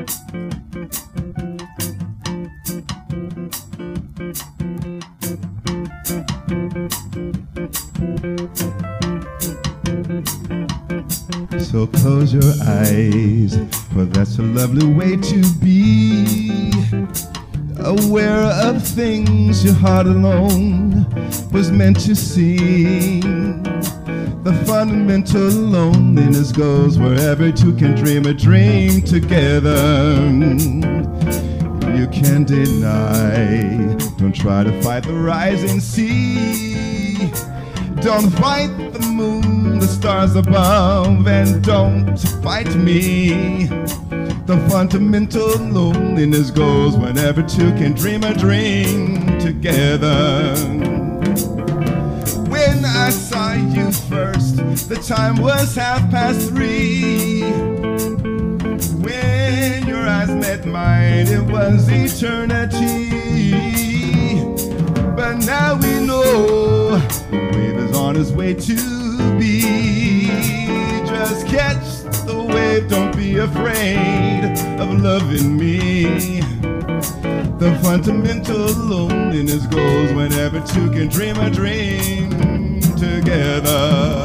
So close your eyes, for that's a lovely way to be. Aware of things your heart alone was meant to see. The fundamental loneliness goes wherever two can dream a dream together. You can't deny, don't try to fight the rising sea. Don't fight the moon, the stars above, and don't fight me. The fundamental loneliness goes whenever two can dream a dream together. When I saw you first, the time was 3:30. When your eyes met mine, it was eternity. But now we know the wave is on its way to be. Just catch the wave, don't be afraid of loving me. The fundamental loneliness goes whenever two can dream a dream together.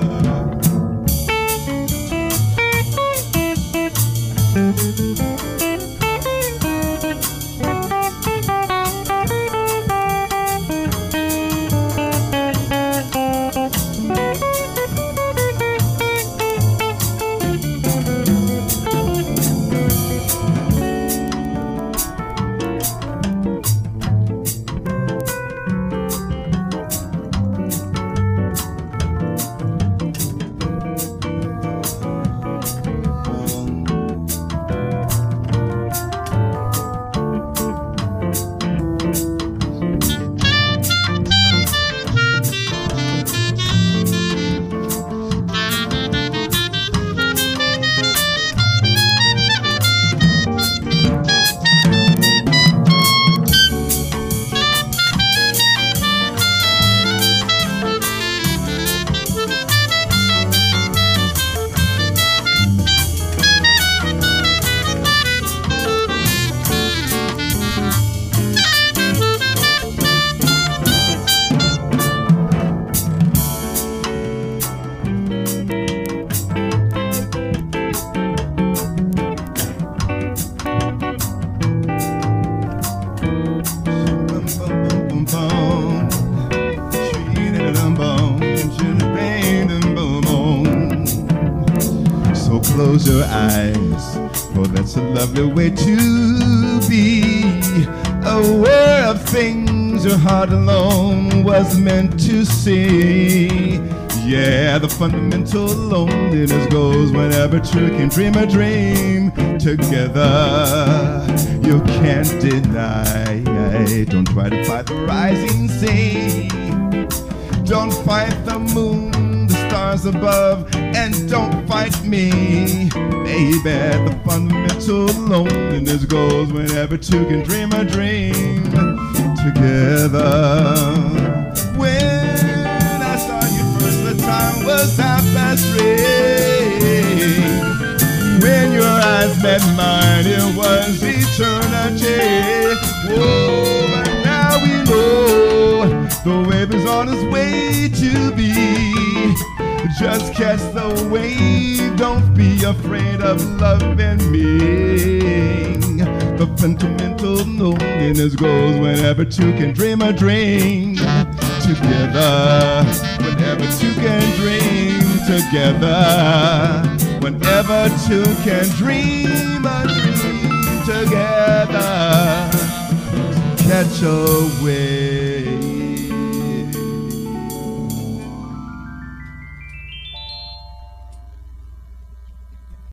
Close your eyes, for that's a lovely way to be. Aware of things your heart alone was meant to see. Yeah, the fundamental loneliness goes whenever two can dream a dream together. You can't deny, don't try to fight the rising sea. Don't fight the moon, the stars above, and don't fight me, baby. The fundamental loneliness goes whenever two can dream a dream together. When I saw you first, the time was 3:30. When your eyes met mine, it was eternity. Whoa, but now we know the wave is on its way to be. Just catch the wave, don't be afraid of loving me. The fundamental loneliness goes whenever two can dream a dream together. Whenever two can dream together. Whenever two can dream a dream together. Catch a wave.